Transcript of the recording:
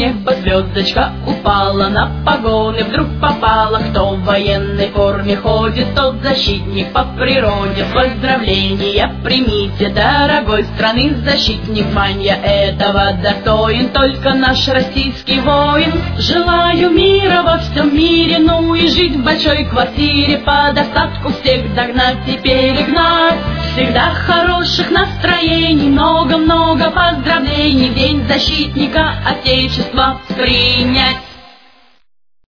неба звездочка упала, на погоны вдруг попала. Кто в военной форме ходит, тот защитник по природе. Поздравления примите, дорогой страны защитник. Звания этого достоин только наш российский воин. Желаю мира во всем мире, ну и жить в большой квартире, по достатку всех догнать и перегнать. Всегда хороших настроений, много-много поздравлений, День защитника Отечества принять.